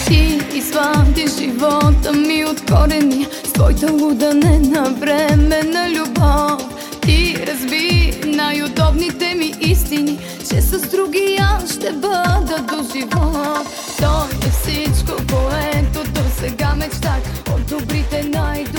Ти извади живота ми от корени с твоята луда ненавременна любов. Ти разби най-удобните ми истини, че с други аз ще бъда до живот. Той е всичко, което до сега мечтах, от добрите най